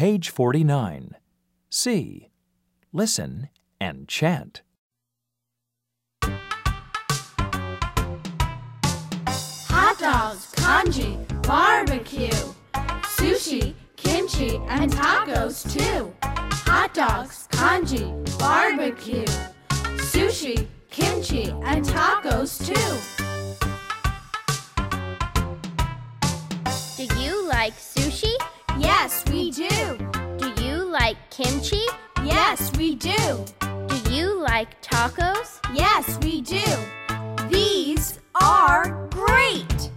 Page 49. C. Listen and chant. Hot dogs, congee, barbecue, sushi, kimchi, and tacos too. Hot dogs, congee, barbecue, sushi, kimchi, and tacos too. Do you like sushi? Yes, we do. Do you like kimchi? Yes, we do. Do you like tacos? Yes, we do. These are great!